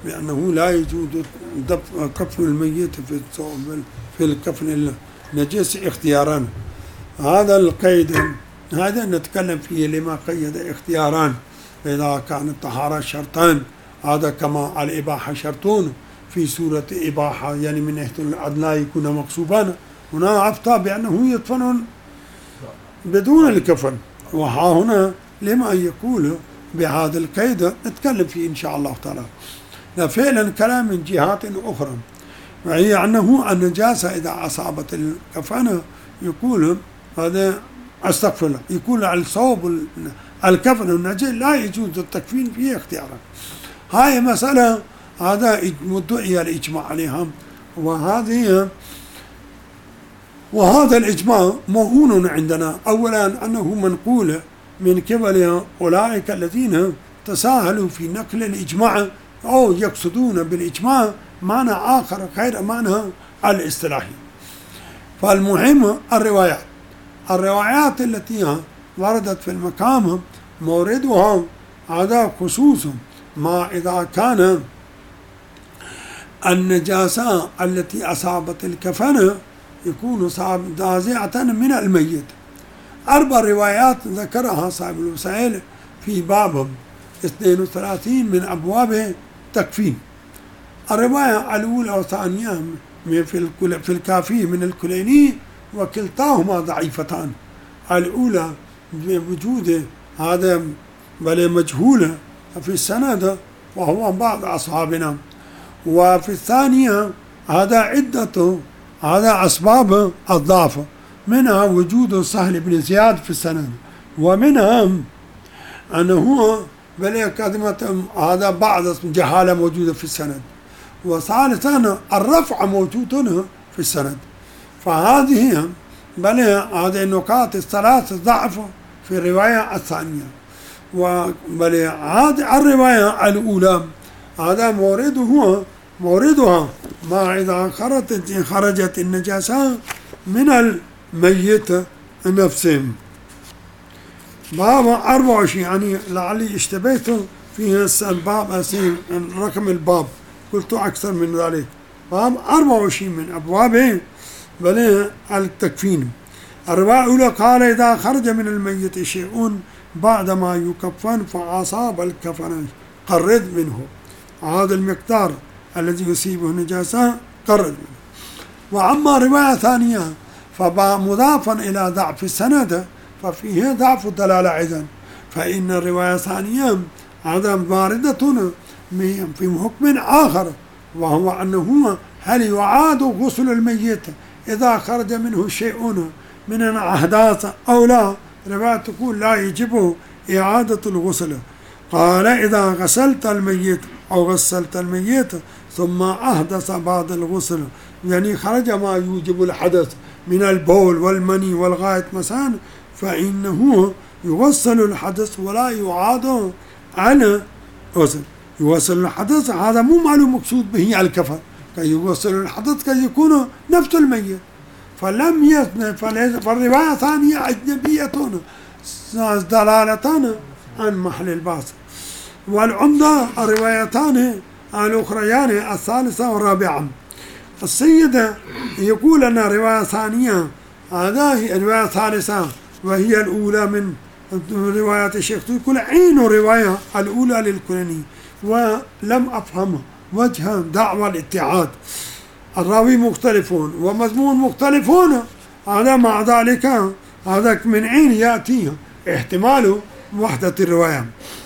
بأنه لا يجوز كفن الميت في الكفن النجس اختياران. هذا القيد هذا نتكلم فيه لما قيد اختياران، إذا كان الطهارة شرطان، هذا كما الإباحة شرطون في سورة إباحة، يعني من ناحية لا يكون مقصوبان. هنا أفتى بأنه يدفن بدون الكفن، وها هنا لما يقول بهذا القيد نتكلم فيه إن شاء الله تعالى. فعلا كلام من جهات أخرى، وهي أنه النجاسة إذا أصابت الكفن يقول هذا أستغفر الله، يقول على الصوب الكفن النجس لا يجوز التكفين فيه اختيارا. هاي مسألة هذا مدعي الإجماع عليها، وهذا الإجماع موهون عندنا. أولا أنه منقول من قبل أولئك الذين تساهلوا في نقل الإجماع أو يقصدون بالإجماع معنى آخر غير معنى الاصطلاحي. فالمهم الروايات التي وردت في المقام موردها هذا خصوص ما إذا كان النجاسة التي أصابت الكفن يكون نازعة من الميت. 4 روايات ذكرها صاحب الوسائل في باب 32 من أبواب التكفين. الرواية الأولى والثانية في الكافي من الكليني، وكلتاهما ضعيفتان. الأولى بوجود هذا بل مجهولة في السند وهو بعض أصحابنا، وفي الثانية هذا عدة أسباب الضعف، منها وجود سهل بن زياد في السند، ومنها أنه بل كلمة هذا بعض جهالة موجودة في السند، وثالثا الرفع موجود في السند. فهذه بل هذه النقاط الثلاث ضعف في الرواية الثانية. وبل هذه الرواية الأولى هذا موردها ما إذا خرجت النجاسة من الميت نفسه. باب 24 يعني لعلي اشتبهت في الباب رقم الباب، قلت أكثر من ذلك. باب 24 من أبواب بل التكفين. الرواية الأولى قال إذا خرج من الميت شيء بعدما يكفن فأصاب الكفن قرد منه، هذا المقدار الذي يصيبه النجاسة قرد منه. وأما رواية ثانية فمضافا إلى ضعف السند ففيه ضعف الدلالة أيضا، فإن الرواية الثانية هذا واردة في حكم آخر، وهو أنه هل يعاد غسل الميت إذا خرج منه شيء من الأحداث أو لا. رواية تقول لا يجب إعادة الغسل. قال إذا غسلت الميت أو غسلت الميت ثم أحدث بعد الغسل، يعني خرج ما يوجب الحدث من البول والمني والغائط مثلا، فإنه يغسل الحدث ولا يعاد على غسل. يغسل الحدث هذا مو معلوم مقصود به الكفن، كي يغسل الحدث كي يكون نفس الميت. فلم يثنى فالرواية ثانية أجنبية دلالتان عن محل الباس. والعمدة الروايتان الأخريان الثالثة والرابعة. السيدة يقول أن رواية ثانية هذه الرواية الثالثة وهي الأولى من رواية الشيخ، يقول عين رواية الأولى للكليني، ولم أفهم وجه دعوى الاتحاد. الراوي مختلفون ومضمون مختلفون، هذا مع ذلك هذا من عين يأتي احتمال وحدة الرواية.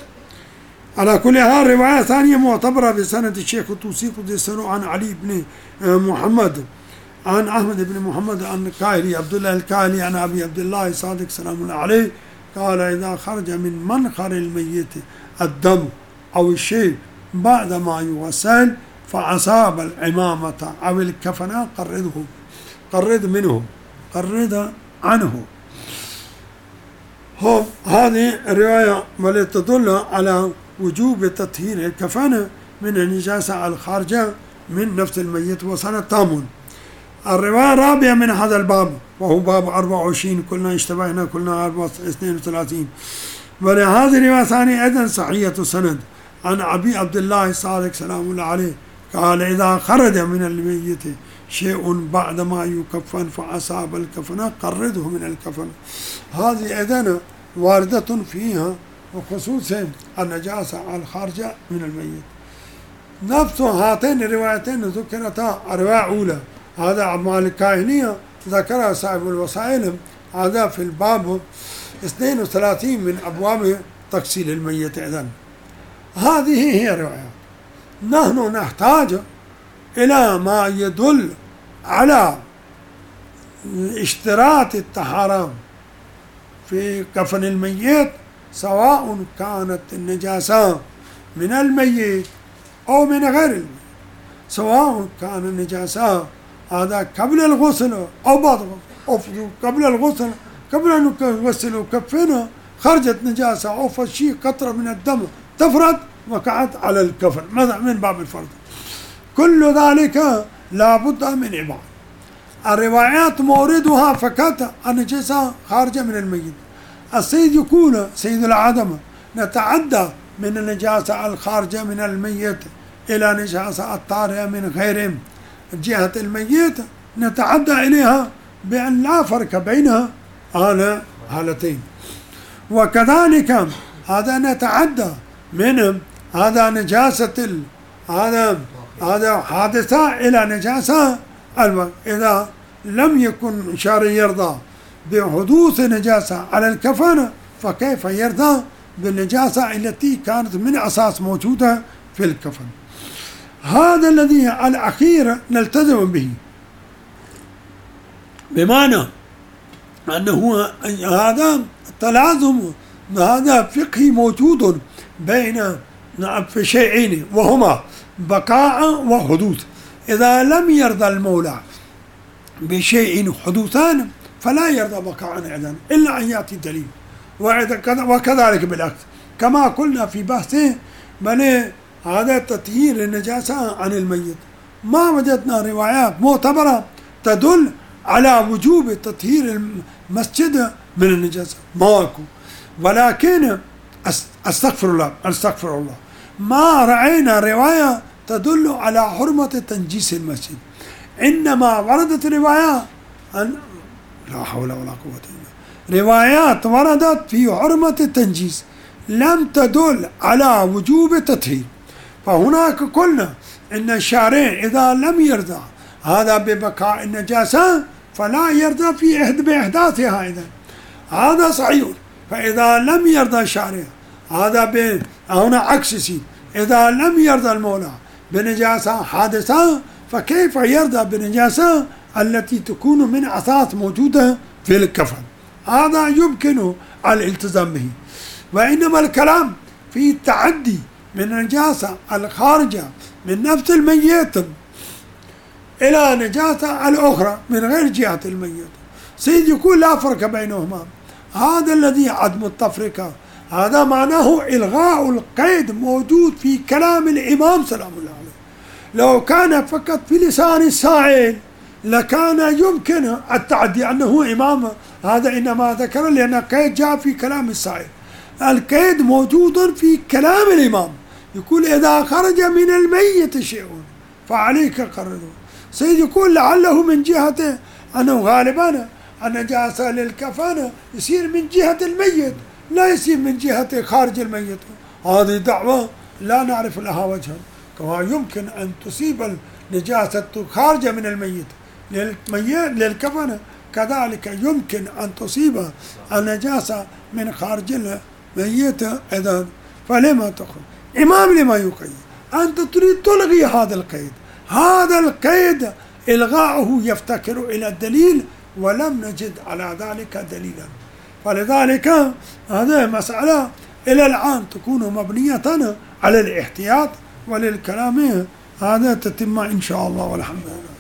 على كل حال رواية ثانية معتبرة بسند الشيخ الطوسي قدس سره عن علي بن محمد عن أحمد بن محمد عن الكاهلي عبد الله الكاهلي عن أبي عبد الله صادق سلام الله عليه قال إذا خرج من منخر الميت الدم أو الشيء بعدما يغسل فأصاب العمامة أو الكفن قرد عنه. هذه الرواية تدل على وجوب تطهير الكفن من النجاسة الخارجة من نفس الميت وسنة تامون. الرواية الرابعة من هذا الباب وهو باب 24 كلنا اشتبهنا كلنا 32. ولهذه الرواية الثانية أيضا صحيحة السند عن أبي عبد الله الصادق سلام الله عليه قال إذا خرج من الميت شيء بعدما يكفن فأصاب الكفن قرده من الكفن. هذه أيضا واردة فيها وخصوصا النجاسة الخارجة من الميت. نفس هاتين الروايتين ذكرتا الرواية الأولى هذا أعمال الكاهنية ذكرها صاحب الوسائل، هذا في الباب 32 من أبواب تغسيل الميت. إذن هذه هي الروايات. نحن نحتاج إلى ما يدل على اشتراط الطهارة في كفن الميت، سواء كانت النجاسة من الميت أو من غير الميت، سواء كان النجاسة هذا قبل الغسل أو بعد أو قبل الغسل، قبل أن نغسل وكفنه خرجت نجاسة أو فشي قطرة من الدم تفرد وقعت على الكفن مثلا من باب الفرد، كل ذلك لا بد من عبارة. الروايات موردها فقط النجاسة خارجة من الميت. السيد يقول سيد العدم نتعدى من النجاسة الخارجة من الميت إلى نجاسة الطارئة من غير جهة الميت، نتعدى إليها بأن لا فرق بينها على حالتين. وكذلك هذا نتعدى من هذا نجاسة هذا حادثة إلى نجاسة إذا لم يكن شارع يرضى بحدوث نجاسة على الكفن فكيف يرضى بالنجاسة التي كانت من أساس موجودة في الكفن. هذا الذي الأخير نلتزم به، بمعنى أنه هذا تلازم هذا فقهي موجود بين في شيئين وهما بقاء وحدوث. إذا لم يرضى المولى بشيء حدوثان فلا يرضى بقاء أيضا إلا أن يأتي دليل، وكذلك بالعكس كما قلنا في بحثه بل هذا تطهير النجاسة عن الميت ما وجدنا روايات معتبرة تدل على وجوب تطهير المسجد من النجاسة، ماكو. ولكن استغفر الله ما رأينا رواية تدل على حرمة تنجيس المسجد، إنما وردت روايات لا حول ولا قوة إلا بالله، روايات وردت في حرمة التنجيس لم تدل على وجوب التطهير. فهناك قلنا إن الشارع إذا لم يرضى هذا ببقاء النجاسة فلا يرضى في بإحداثها أيضا، هذا صحيح. فإذا لم يرضى الشارع هذا هنا عكس إذا لم يرضى المولى بنجاسة حادثة فكيف يرضى بنجاسة التي تكون من أساس موجودة في الكفن؟ هذا يمكن الالتزام به. وإنما الكلام في التعدي من النجاسة الخارجة من نفس الميت إلى نجاسة الأخرى من غير جهة الميت. سيد يقول لا فرق بينهما، هذا الذي عدم التفرقة هذا معناه إلغاء القيد موجود في كلام الإمام سلام الله عليه. لو كان فقط في لسان السائل لكان يمكن التعدي أنه إمام، هذا إنما ذكر لأن القيد جاء في كلام السائل، القيد موجود في كلام الإمام. يقول إذا خرج من الميت شيء فعليك قرده. سيد يقول لعله من جهة أنه غالبا النجاسة للكفن يصير من جهة الميت لا يصير من جهة خارج الميت. هذه دعوة لا نعرف لها وجها. كما يمكن أن تصيب النجاسة خارجة من الميت للكفن كذلك يمكن أن تصيب النجاسة من خارج الميت إذا فلما تخرج إمام لما يقيد؟ أنت تريد تلغي هذا القيد، هذا القيد إلغاؤه يفتكر إلى الدليل ولم نجد على ذلك دليلا. فلذلك هذه مسألة إلى الآن تكون مبنية على الاحتياط وللكلام هذا تتم إن شاء الله والحمد لله.